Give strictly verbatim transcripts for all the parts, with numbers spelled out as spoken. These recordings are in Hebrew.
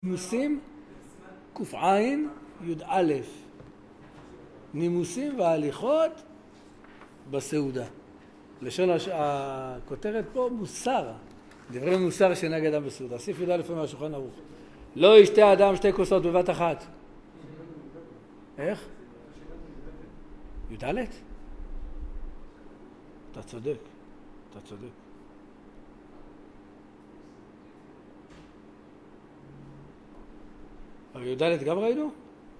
נימוסים קע"י י"א, נימוסים והליכות בסעודה. לשון הכותרת פה מוסר, דברי מוסר שנהג אדם בסעודה. סעיף י"א מהשולחן ערוך. לא ישתה אדם שתי כוסות בבת אחת. איך? י"ד? אתה צודק, אתה צודק. אבל י"ד גם ראינו?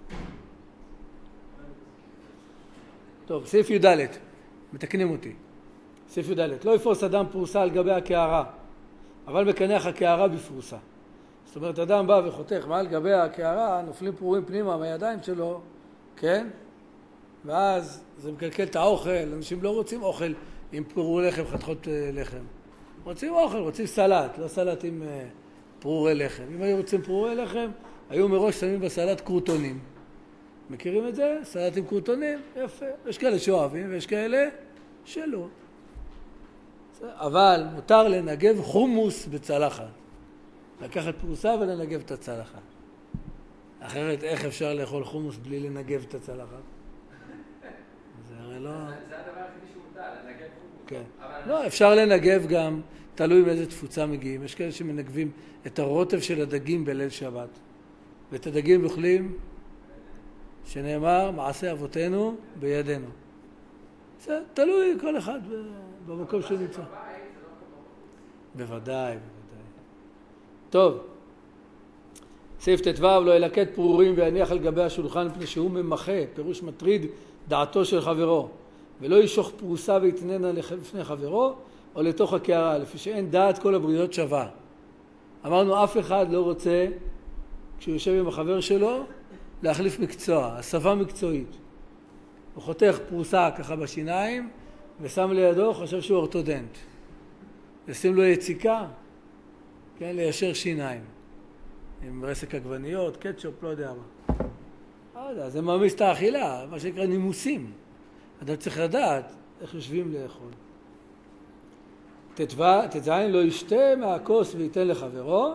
טוב, סעיף י"ד, מתקנים אותי. סעיף י"ד, לא יפרוס אדם פרוסה על גבי הקערה, אבל מקנח הקערה בפרוסה. זאת אומרת, אדם בא וחותך מעל גבי הקערה, נופלים פרורים פנימה מהידיים שלו, כן? ואז זה מקלקל את האוכל, אנשים לא רוצים אוכל עם פרורי לחם, חתכות לחם. רוצים אוכל, רוצים סלט, לא סלט עם פרורי לחם. אם היו רוצים פרורי לחם, היו מראש שמים בסלט קרוטונים. מכירים את זה? סלט עם קרוטונים? יפה. יש כאלה שאוהבים ויש כאלה שלא. אבל מותר לנגב חומוס בצלחת. לקחת פרוסה ולנגב את הצלחת. אחרת איך אפשר לאכול חומוס בלי לנגב את הצלחת? זה הרי לא... זה הדבר הכי שמותר, לנגב חומוס. כן. לא, אפשר לנגב גם, תלוי באיזה תפוצה מגיעים. יש כאלה שמנגבים את הרוטב של הדגים בליל שבת. ואת הדגים אוכלים, שנאמר, מעשה אבותינו בידינו. זה תלוי כל אחד במקום שהוא נמצא. בוודאי, בוודאי. טוב, סעיף ט"ו, לא ילקט פרורים ויניח על גבי השולחן מפני שהוא ממחה, פירוש מטריד דעתו של חברו, ולא ישוך פרוסה ויתננה לפני חברו או לתוך הקערה, לפי שאין דעת כל הבריות שווה. אמרנו, אף אחד לא רוצה, כשהוא יושב עם החבר שלו, להחליף מקצוע, הסבה מקצועית. הוא חותך פרוסה ככה בשיניים, ושם לידו, חושב שהוא אורתודנט. ישים לו יציקה, כן, ליישר שיניים. עם רסק עגבניות, קטשופ, לא יודע מה. לא יודע, זה מעמיס את האכילה, מה שנקרא נימוסים. אדם צריך לדעת איך יושבים לאכול. ט"ז, לא ישתה מהכוס וייתן לחברו,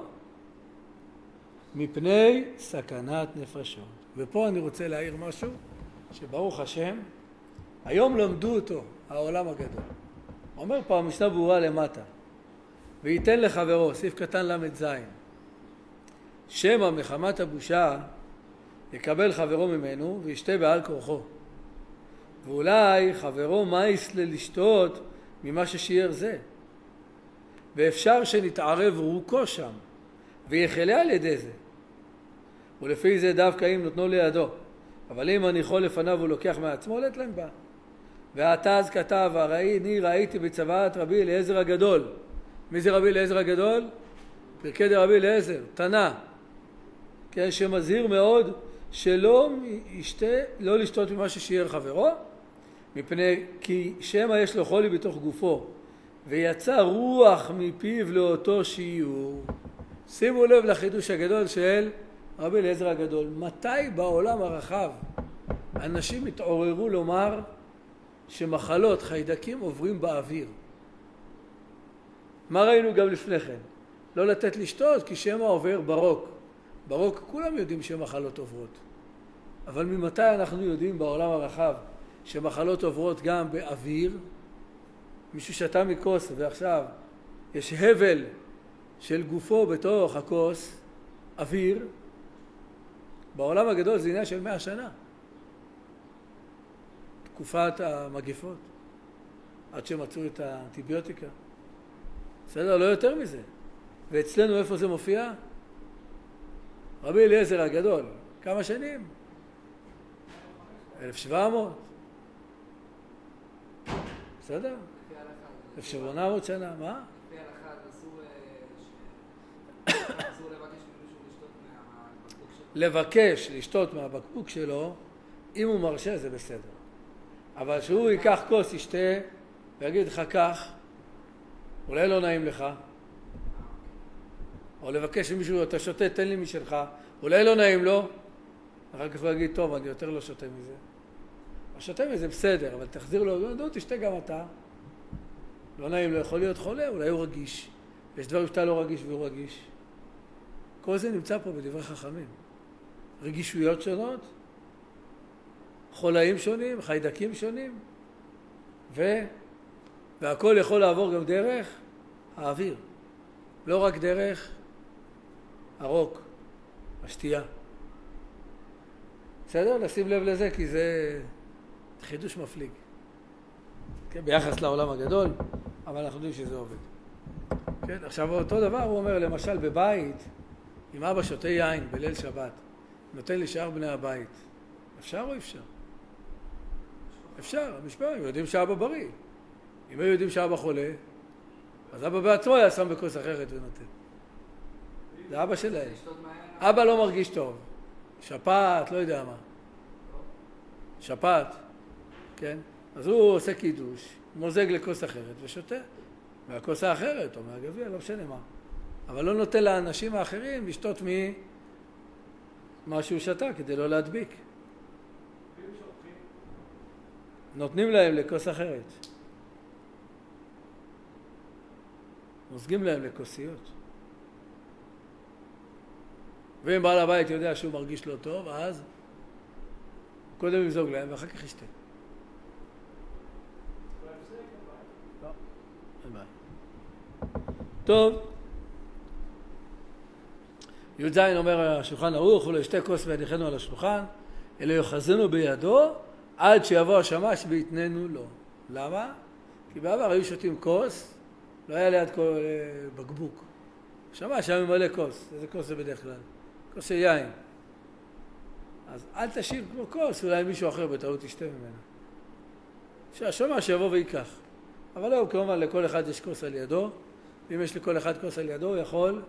מפני סכנת נפשות. ופה אני רוצה להעיר משהו, שברוך השם, היום למדו אותו, העולם הגדול. אומר פה המשנה ברורה למטה, וייתן לחברו, סעיף קטן למד זין, שמא מחמת הבושה יקבל חברו ממנו וישתה בעל כורחו. ואולי חברו מייס ללשתות ממה ששיער זה. ואפשר שנתערב רוקו שם, ויחלה על ידי זה. ולפי זה דווקא אם נותנו לידו. אבל אם אני יכול לפניו ולוקח מעצמו, לתלם בה. והתז כתב, הראי, אני ראיתי בצוואת רבי אליעזר הגדול. מי זה רבי אליעזר הגדול? פרקי דרבי אליעזר, תנא. כן, שמזהיר מאוד שלא ישתה, לא לשתות ממה ששיער חברו, מפני כי שמא יש לו חולי בתוך גופו, ויצא רוח מפיו לאותו שיעור. שימו לב לחידוש הגדול של רבי אליעזר הגדול. מתי בעולם הרחב אנשים התעוררו לומר שמחלות, חיידקים עוברים באוויר? מה ראינו גם לפני כן? לא לתת לשתות כי שמא עובר ברוק. ברוק כולם יודעים שמחלות עוברות. אבל ממתי אנחנו יודעים בעולם הרחב שמחלות עוברות גם באוויר? מישהו שתה מכוס ועכשיו יש הבל של גופו בתוך הכוס, אוויר, בעולם הגדול זה עניין של מאה שנה. תקופת המגפות, עד שמצאו את האנטיביוטיקה. בסדר, לא יותר מזה. ואצלנו איפה זה מופיע? רבי אליעזר הגדול. כמה שנים? אלף ושבע מאות. בסדר? אלף ושמונה מאות שנה, מה? לפי ההלכה אסור לבקש ממישהו לשתות מהבקבוק שלו. לבקש לשתות מהבקבוק שלו, אם הוא מרשה זה בסדר. אבל שהוא ייקח כוס, ישתה, ויגיד לך כך, אולי לא נעים לך, או לבקש ממישהו, אתה שותה, תן לי משלך, אולי לא נעים לו, אחר כך הוא יגיד, טוב, אני יותר לא שותה מזה. השותה מזה בסדר, אבל תחזיר לו, לא, לא, תשתה גם אתה. לא נעים לו, יכול להיות חולה, אולי הוא רגיש. יש דברים שאתה לא רגיש והוא רגיש. כל זה נמצא פה בדברי חכמים. רגישויות שונות, חולאים שונים, חיידקים שונים, ו... והכל יכול לעבור גם דרך האוויר. לא רק דרך הרוק, השתייה. בסדר? לשים לב לזה, כי זה חידוש מפליג. כן, ביחס לעולם הגדול, אבל אנחנו יודעים שזה עובד. כן, עכשיו אותו דבר הוא אומר, למשל בבית, אם אבא שותה יין בליל שבת, נותן לשאר בני הבית, אפשר או אפשר? אפשר, המשפחה, הם יודעים שאבא בריא. אם הם יודעים שאבא חולה, אז אבא בעצמו היה שם בכוס אחרת ונותן. זה אבא שלהם. אבא לא מרגיש טוב. שפעת, לא יודע מה. שפעת, כן? אז הוא עושה קידוש, מוזג לכוס אחרת ושותה. מהכוס האחרת או מהגביע, לא משנה מה. אבל לא נותן לאנשים האחרים לשתות ממה שהוא שתה כדי לא להדביק. נותנים להם לכוס אחרת. מוזגים להם לכוסיות. ואם בעל הבית יודע שהוא מרגיש לא טוב, אז קודם ימזוג להם ואחר כך ישתה. לא, אין בעיה. טוב. י"ז אומר השולחן ערוך, ולא ישתה כוס ויניחנו על השולחן, אלא יאחזנו בידו עד שיבוא השמש ויתננו לו. למה? כי בעבר היו שותים כוס, לא היה ליד כל בקבוק. שמש היה ממלא כוס. איזה כוס זה בדרך כלל? כוס של יין. אז אל תשאיר כמו כוס, אולי מישהו אחר בטעות ישתה ממנה. שהשמש יבוא ויקח. אבל לא, כמובן לכל אחד יש כוס על ידו, ואם יש לכל אחד כוס על ידו, הוא יכול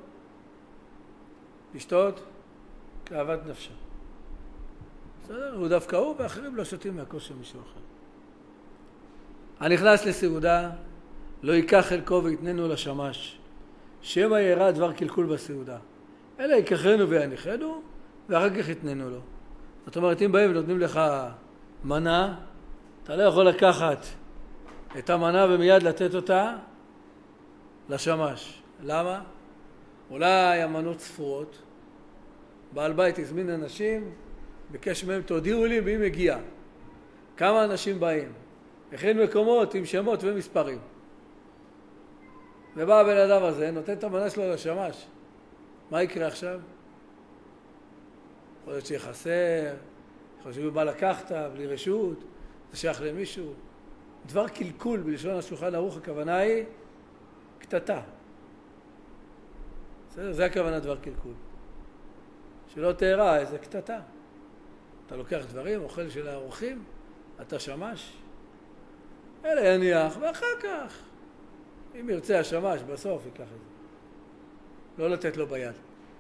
לשתות כאוות נפשו. בסדר? הוא דווקא הוא, ואחרים לא שותים מהכוס של מישהו אחר. הנכנס לסעודה, לא ייקח חלקו ויתננו לשמש, שמא יראה דבר קלקול בסעודה. אלא ייקחנו ויניחנו, ואחר כך יתננו לו. זאת אומרת, אם באים ונותנים לך מנה, אתה לא יכול לקחת את המנה ומיד לתת אותה לשמש. למה? אולי המנות ספורות, בעל בית הזמין אנשים, ביקש מהם, תודיעו לי מי מגיע. כמה אנשים באים. הכין מקומות עם שמות ומספרים. ובא הבן אדם הזה, נותן את המנה שלו לשמש. מה יקרה עכשיו? יכול להיות שיהיה חסר, יכול להיות שבא לקחת בלי רשות, זה שייך למישהו. דבר קלקול בלשון השולחן ערוך, הכוונה היא קטטה. בסדר? זה הכוונה דבר קלקול. שלא תארע איזה קטטה. אתה לוקח דברים, אוכל של האורחים, אתה שמש, אלא יניח, ואחר כך, אם ירצה השמש, בסוף ייקח את זה. לא לתת לו ביד.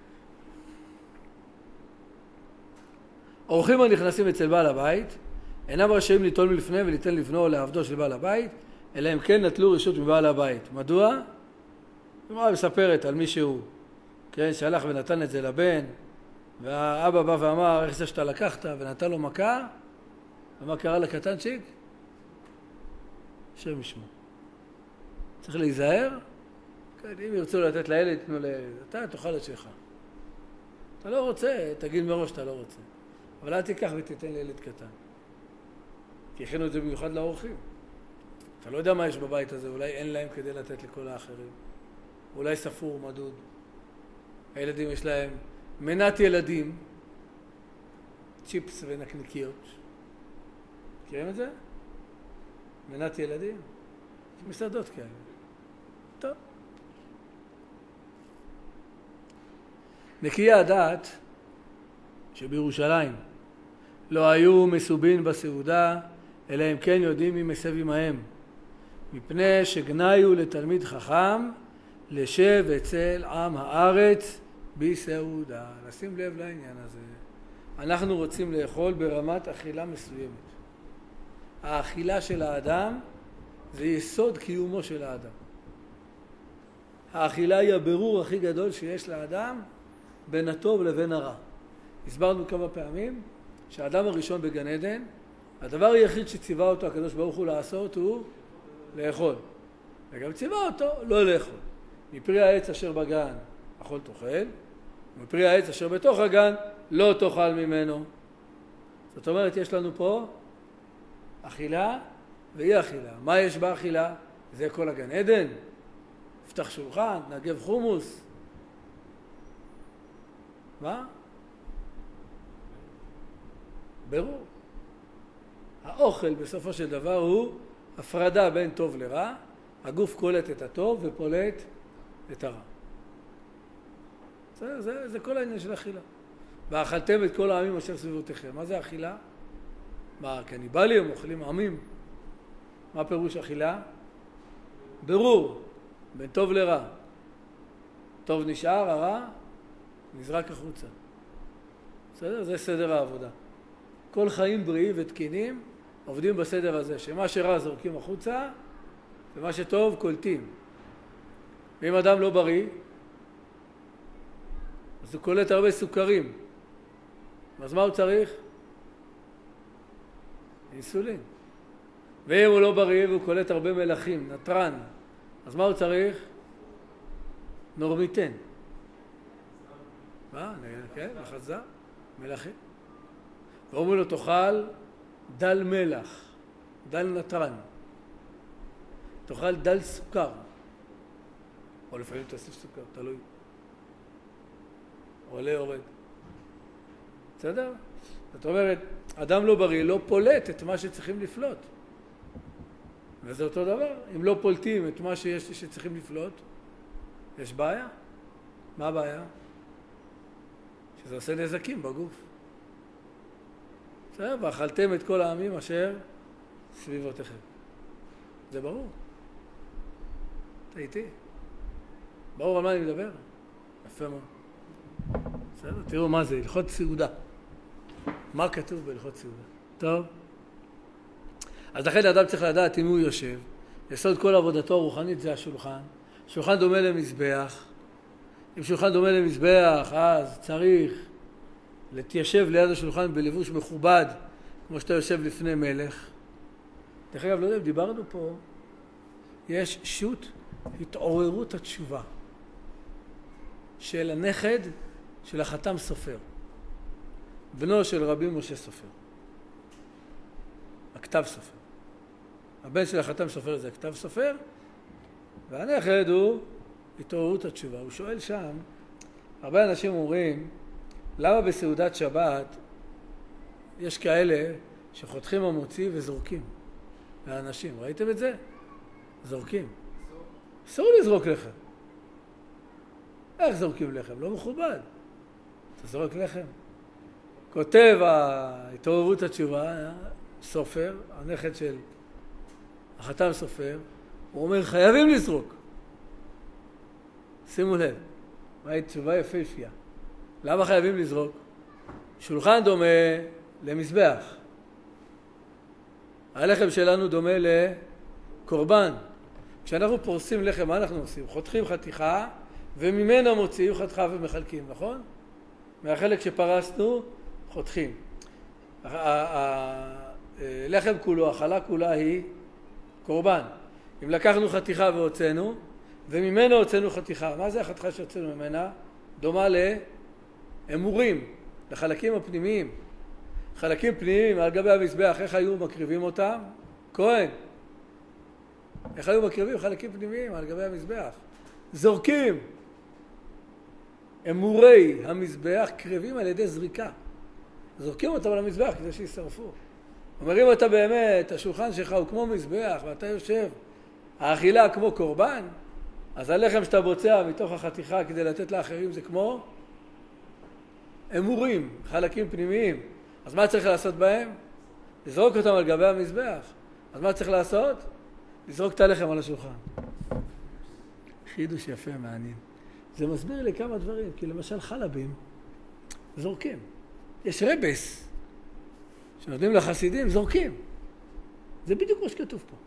אורחים הנכנסים אצל בעל הבית, אינם רשאים ליטול מלפני וליתן לבנו או לעבדו של בעל הבית, אלא אם כן נטלו רשות מבעל הבית. מדוע? היא מספרת על מישהו, כן, שהלך ונתן את זה לבן, והאבא בא ואמר, איך זה שאתה לקחת, ונתן לו מכה, ומה קרה לקטנצ'יק? שם ישמו. צריך להיזהר, כן, אם ירצו לתת לילד, תנו לילד, אתה תאכל את שלך. אתה לא רוצה, תגיד מראש שאתה לא רוצה. אבל אל תיקח ותיתן לילד קטן. כי הכינו את זה במיוחד לאורחים. אתה לא יודע מה יש בבית הזה, אולי אין להם כדי לתת לכל האחרים. אולי ספור, מדוד. הילדים יש להם מנת ילדים, צ'יפס ונקניקיות. מכירים את זה? מנת ילדים? יש מסעדות כאלה. טוב. נקיי הדעת שבירושלים לא היו מסובין בסעודה, אלא אם כן יודעים מי מסב עמהם, מפני שגניו לתלמיד חכם לשב אצל עם הארץ בסעודה. נשים לב לעניין הזה. אנחנו רוצים לאכול ברמת אכילה מסוימת. האכילה של האדם זה יסוד קיומו של האדם. האכילה היא הבירור הכי גדול שיש לאדם בין הטוב לבין הרע. הסברנו כמה פעמים שהאדם הראשון בגן עדן, הדבר היחיד שציווה אותו הקדוש ברוך הוא לעשות הוא לאכול. וגם ציווה אותו לא לאכול. מפרי העץ אשר בגן אכול תאכל, ופרי העץ אשר בתוך הגן לא תאכל ממנו. זאת אומרת, יש לנו פה אכילה ואי אכילה. מה יש באכילה? זה כל הגן עדן. פתח שולחן, נגב חומוס. מה? ברור. האוכל בסופו של דבר הוא הפרדה בין טוב לרע. הגוף קולט את הטוב ופולט את הרע. זה, זה, זה כל העניין של אכילה. ואכלתם את כל העמים אשר סביבותיכם. מה זה אכילה? מה, קניבלים אוכלים עמים? מה פירוש אכילה? ברור, בין טוב לרע. טוב נשאר, הרע נזרק החוצה. בסדר? זה סדר העבודה. כל חיים בריאים ותקינים עובדים בסדר הזה, שמה שרע זורקים החוצה, ומה שטוב קולטים. ואם אדם לא בריא, אז הוא קולט הרבה סוכרים. אז מה הוא צריך? אינסולין. ואם הוא לא בריא והוא קולט הרבה מלחים, נטרן, אז מה הוא צריך? נורמיטן. מה? כן, לחזה, מלחים. ואומרים לו, תאכל דל מלח, דל נטרן. תאכל דל סוכר. או לפעמים תוסיף סוכר, תלוי. עולה, יורד. בסדר? זאת אומרת, אדם לא בריא לא פולט את מה שצריכים לפלוט. וזה אותו דבר. אם לא פולטים את מה שיש שצריכים לפלוט, יש בעיה. מה הבעיה? שזה עושה נזקים בגוף. בסדר? ואכלתם את כל העמים אשר סביבותיכם. זה ברור. אתה איתי. ברור על מה אני מדבר? יפה מאוד. בסדר? תראו מה זה, הלכות סעודה. מה כתוב בהלכות סעודה? טוב. אז לכן האדם צריך לדעת אם הוא יושב. יסוד כל עבודתו הרוחנית זה השולחן. שולחן דומה למזבח. אם שולחן דומה למזבח, אז צריך להתיישב ליד השולחן בלבוש מכובד, כמו שאתה יושב לפני מלך. דרך אגב, לא יודע אם דיברנו פה, יש שו"ת התעוררות התשובה של הנכד של החתם סופר, בנו של רבי משה סופר, הכתב סופר. הבן של החתם סופר זה הכתב סופר, והנכד הוא התעוררות התשובה. הוא שואל שם, הרבה אנשים אומרים, למה בסעודת שבת יש כאלה שחותכים המוציא וזורקים לאנשים? ראיתם את זה? זורקים. אסור לזרוק לחם. איך זורקים לחם? לא מכובד. אתה זורק לחם. כותב התעוררות התשובה, סופר, הנכד של החתם סופר, הוא אומר, חייבים לזרוק. שימו לב, מהי תשובה יפהפייה. למה חייבים לזרוק? שולחן דומה למזבח. הלחם שלנו דומה לקורבן. כשאנחנו פורסים לחם, מה אנחנו עושים? חותכים חתיכה, וממנה מוציאים חתיכה ומחלקים, נכון? מהחלק שפרסנו, חותכים. הלחם כולו, החלה כולה היא קורבן. אם לקחנו חתיכה והוצאנו, וממנה הוצאנו חתיכה. מה זה החתיכה שהוצאנו ממנה? דומה לאמורים, לחלקים הפנימיים. חלקים פנימיים על גבי המזבח, איך היו מקריבים אותם? כהן. איך היו מקריבים חלקים פנימיים על גבי המזבח? זורקים. אמורי המזבח קרבים על ידי זריקה. זורקים אותם על המזבח כדי שישרפו. אומרים אתה באמת, השולחן שלך הוא כמו מזבח ואתה יושב, האכילה כמו קורבן, אז הלחם שאתה בוצע מתוך החתיכה כדי לתת לאחרים זה כמו אמורים, חלקים פנימיים. אז מה צריך לעשות בהם? לזרוק אותם על גבי המזבח. אז מה צריך לעשות? לזרוק את הלחם על השולחן. חידוש יפה, מעניין. זה מסביר לי כמה דברים, כי למשל חלבים זורקים. יש רבס שנותנים לחסידים, זורקים. זה בדיוק מה שכתוב פה.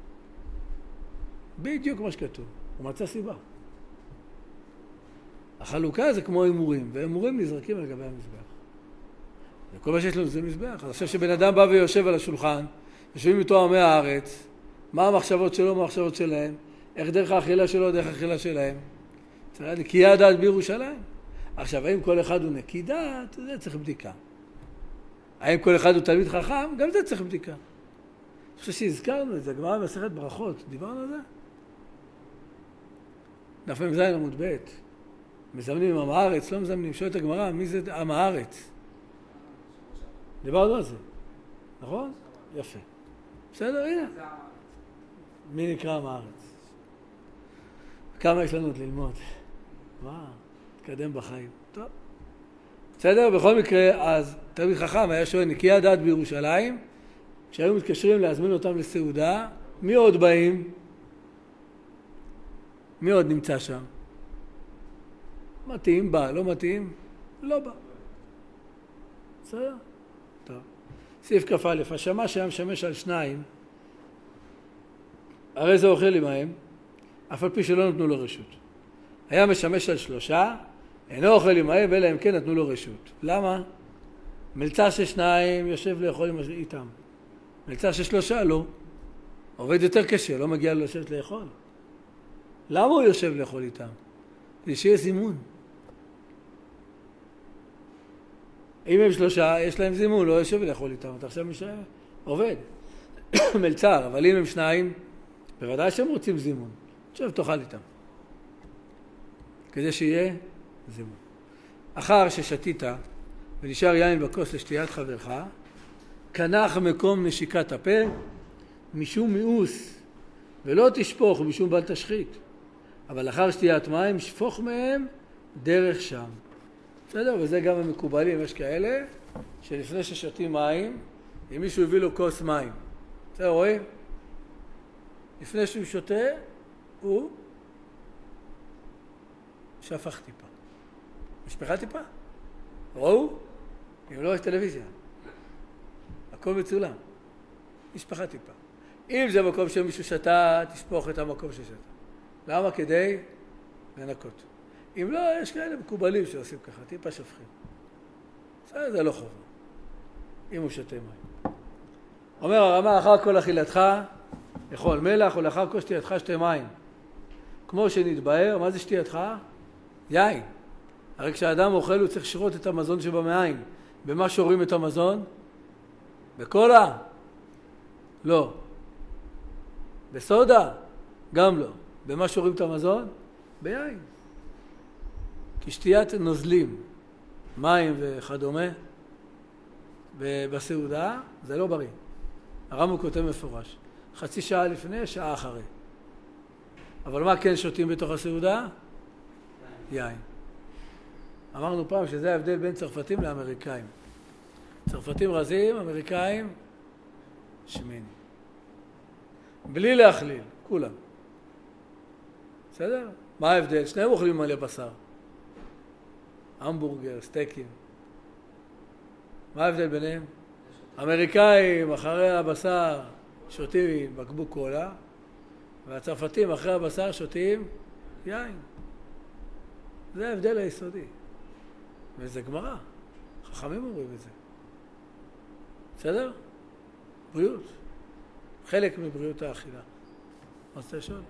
בדיוק מה שכתוב. הוא מצא סיבה. החלוקה זה כמו אמורים, ואמורים נזרקים על גבי המזבח. וכל מה שיש לנו זה מזבח. אז עכשיו שבן אדם בא ויושב על השולחן, יושבים איתו עמי הארץ, מה המחשבות שלו, מה המחשבות שלהם, איך דרך האכילה שלו, דרך האכילה שלהם. נקייה הדעת בירושלים. עכשיו, האם כל אחד הוא נקי דעת? זה צריך בדיקה. האם כל אחד הוא תלמיד חכם? גם זה צריך בדיקה. אני חושב שהזכרנו את זה, גמרא במסכת ברכות, דיברנו על זה? דף מ"ז עמוד ב', מזמנים עם עם הארץ, לא מזמנים, שואלת הגמרא, מי זה עם הארץ? דיברנו על זה, נכון? יפה. בסדר, הנה. מי נקרא עם הארץ? כמה יש לנו עוד ללמוד? מה? תקדם בחיים. טוב. בסדר? בכל מקרה, אז תלמיד חכם היה שואל, נקיי הדעת בירושלים, כשהיו מתקשרים להזמין אותם לסעודה, מי עוד באים? מי עוד נמצא שם? מתאים בא, לא מתאים? לא בא. בסדר? טוב. סעיף כ"א, השמש היה משמש על שניים, הרי זה אוכל עמהם, אף על פי שלא נתנו לו רשות. היה משמש על שלושה, אינו אוכל עמהם, אלא אם כן נתנו לו רשות. למה? מלצר של שניים יושב לאכול איתם. מלצר של שלושה לא. עובד יותר קשה, לא מגיע לו לשבת לאכול. למה הוא יושב לאכול איתם? כדי שיהיה זימון. אם הם שלושה, יש להם זימון, לא יושב לאכול איתם. אתה עכשיו משאר, עובד. מלצר, אבל אם הם שניים, בוודאי שהם רוצים זימון. עכשיו תאכל איתם. כדי שיהיה זימון. אחר ששתית ונשאר יין בכוס לשתיית חברך, כנח מקום נשיקת הפה, משום מיאוס, ולא תשפוך משום בל תשחית. אבל אחר שתיית מים, שפוך מהם דרך שם. בסדר? וזה גם המקובלים, יש כאלה, שלפני ששתים מים, אם מישהו הביא לו כוס מים. בסדר, רואים? לפני שהוא שותה, הוא שפך טיפה. משפחה טיפה? ראו? אם לא, יש טלוויזיה. הכל מצולם. משפחה טיפה. אם זה מקום שמישהו שתה, תשפוך את המקום ששתה. למה? כדי לנקות. אם לא, יש כאלה מקובלים שעושים ככה, טיפה שפכים. זה, זה לא חובה. אם הוא שותה מים. אומר הרמה, אחר כל אכילתך, לאכול מלח, או לאחר כל שתייתך שתי מים. כמו שנתבהר, מה זה שתייתך? יין. הרי כשאדם אוכל הוא צריך לשרות את המזון שבמעיים. במה שורים את המזון? בקולה? לא. בסודה? גם לא. במה שורים את המזון? ביין. כי שתיית נוזלים, מים וכדומה, בסעודה, זה לא בריא. הרמב"ם כותב מפורש. חצי שעה לפני, שעה אחרי. אבל מה כן שותים בתוך הסעודה? יין. אמרנו פעם שזה ההבדל בין צרפתים לאמריקאים. צרפתים רזים, אמריקאים שמינים. בלי להכליל, כולם. בסדר? מה ההבדל? שניהם אוכלים מלא בשר. המבורגר, סטייקים. מה ההבדל ביניהם? אמריקאים אחרי הבשר שותים בקבוק קולה, והצרפתים אחרי הבשר שותים יין. זה ההבדל היסודי. וזה גמרא. חכמים אומרים את זה. בסדר? בריאות. חלק מבריאות האכילה. מה רוצה לשאול?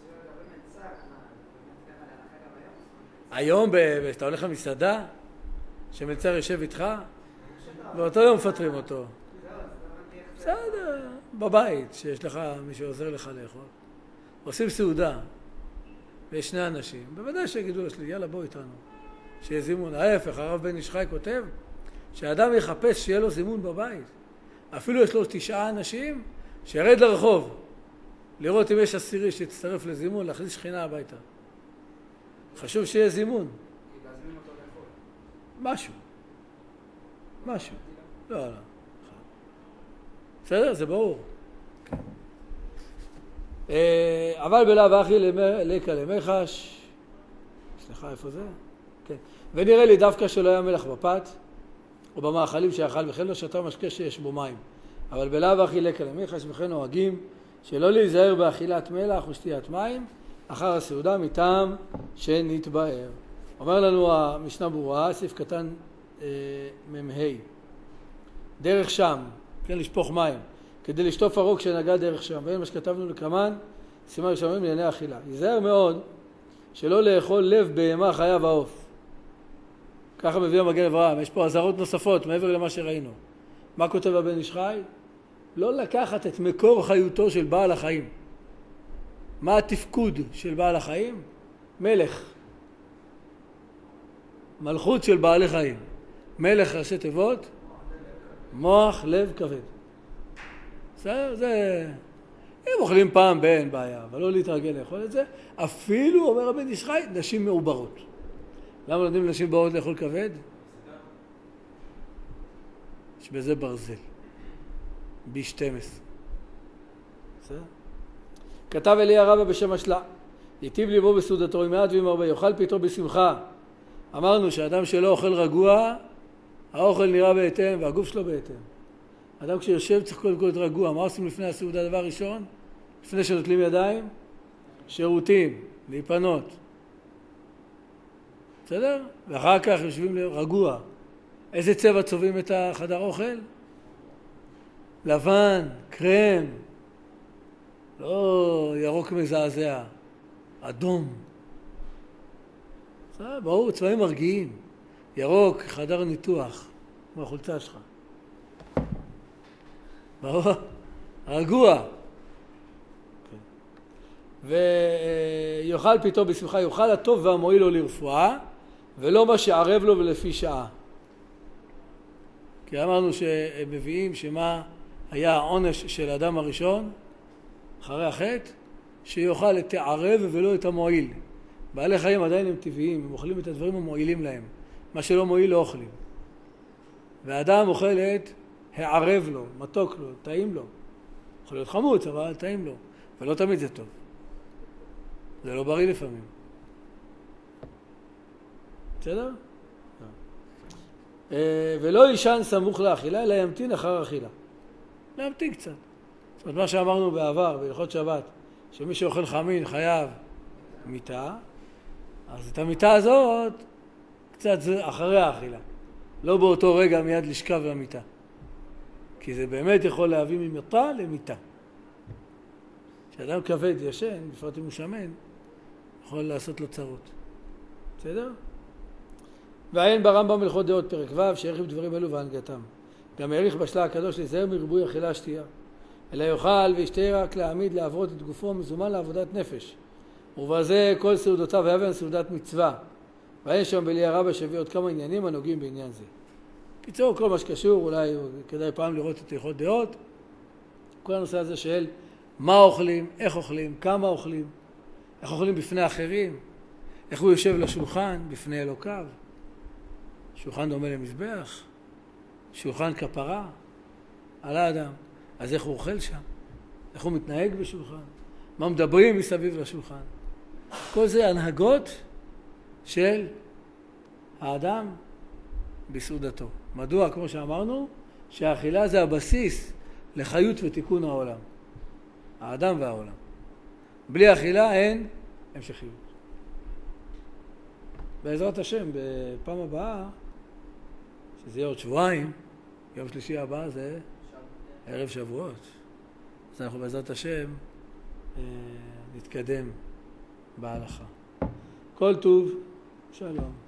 היום, כשאתה הולך למסעדה, שמלצר יושב איתך, באותו יום מפטרים אותו. בסדר, בבית, שיש לך מי שעוזר לך לאכול. עושים סעודה, ויש שני אנשים. בוודאי שיגידו לשלי, יאללה בוא איתנו. שיהיה זימון. ההפך, הרב בן איש חי כותב, שהאדם יחפש שיהיה לו זימון בבית. אפילו יש לו תשעה אנשים, שירד לרחוב, לראות אם יש עשירי שיצטרף לזימון, להכניס שכינה הביתה. חשוב שיהיה זימון. להזמין אותו לאכול. משהו. משהו. לא, לא. בסדר? זה ברור. אבל בלאו הכי לקה למחש. סליחה, איפה זה? כן. ונראה לי דווקא שלא היה מלח בפת, או במאכלים שאכל, וכן לא שתה משקה שיש בו מים. אבל בלאו הכי לקה למחש, וכן נוהגים שלא להיזהר באכילת מלח ושתיית מים, אחר הסעודה מטעם שנתבהר. אומר לנו המשנה ברורה, סעיף קטן אה, ממהי. דרך שם, כן, לשפוך מים, כדי לשטוף הרוק שנגע דרך שם. ואין מה שכתבנו לקמן, סימן ראשונים לענייני אכילה. ייזהר מאוד שלא לאכול לב בהמה חיה ועוף. ככה מביא המגן אברהם, יש פה עזרות נוספות מעבר למה שראינו. מה כותב הבן איש חי? לא לקחת את מקור חיותו של בעל החיים. מה התפקוד של בעל החיים? מלך. מלכות של בעלי חיים. מלך ראשי תיבות, מוח, לב, כבד. זה, זה... אם אוכלים פעם באין בעיה, אבל לא להתרגל לאכול את זה. אפילו, אומר הבן איש חי, נשים מעוברות. למה נותנים לנשים מעוברות לאכול כבד? יש בזה ברזל. בי שתים עשרה. בסדר? כתב אליה רבא בשם השלה, היטיב ליבו בסעודתו עם מעט ועם הרבה, יאכל פיתו בשמחה. אמרנו שאדם שלא אוכל רגוע, האוכל נראה בהתאם והגוף שלו בהתאם. אדם כשיושב צריך קודם כל להיות רגוע. מה עושים לפני הסעודה? דבר ראשון, לפני שנוטלים ידיים, שירותים, להיפנות. בסדר? ואחר כך יושבים רגוע. איזה צבע צובעים את החדר אוכל? לבן, קרם, לא ירוק מזעזע, אדום. בסדר? ברור, צבעים מרגיעים. ירוק, חדר ניתוח, כמו החולצה שלך. ברור? רגוע. ויאכל פיתו בשמחה, יאכל הטוב והמועיל לו לרפואה, ולא מה שערב לו ולפי שעה. כי אמרנו שהם מביאים שמה היה העונש של האדם הראשון, אחרי החטא, שיאכל את הערב ולא את המועיל. בעלי חיים עדיין הם טבעיים, הם אוכלים את הדברים המועילים להם. מה שלא מועיל לא אוכלים. והאדם אוכל את הערב לו, מתוק לו, טעים לו. יכול להיות חמוץ, אבל טעים לו. ולא תמיד זה טוב. זה לא בריא לפעמים. בסדר? ולא יישן סמוך לאכילה, אלא ימתין אחר אכילה. להמתין קצת. זאת אומרת, מה שאמרנו בעבר, בהלכות שבת, שמי שאוכל חמין חייב מיטה, אז את המיטה הזאת, קצת אחרי האכילה. לא באותו רגע מיד לשכב במיטה. כי זה באמת יכול להביא ממיטה למיטה. כשאדם כבד ישן, בפרט אם הוא שמן, יכול לעשות לו צרות. בסדר? ועיין ברמב"ם הלכות דעות פרק ו' שהרחיב דברים אלו והנהגתם. גם העריך בשלה הקדוש להיזהר מריבוי אכילה שתייה. אלא יאכל וישתה רק להעמיד לעברות את גופו המזומן לעבודת נפש. ובזה כל סעודותיו והבן סעודת מצווה. ועיין שם בליה רבא שהביא עוד כמה עניינים הנוגעים בעניין זה. קיצור, כל מה שקשור, אולי כדאי פעם לראות את הלכות דעות. כל הנושא הזה של מה אוכלים, איך אוכלים, כמה אוכלים, איך אוכלים בפני אחרים, איך הוא יושב לשולחן בפני אלוקיו. שולחן דומה למזבח, שולחן כפרה על האדם. אז איך הוא אוכל שם? איך הוא מתנהג בשולחן? מה מדברים מסביב לשולחן? כל זה הנהגות של האדם בסעודתו. מדוע? כמו שאמרנו, שהאכילה זה הבסיס לחיות ותיקון העולם. האדם והעולם. בלי אכילה אין המשכיות. בעזרת השם, בפעם הבאה, שזה יהיה עוד שבועיים, יום שלישי הבא זה ערב שבועות. אז אנחנו בעזרת השם נתקדם בהלכה. כל טוב, שלום.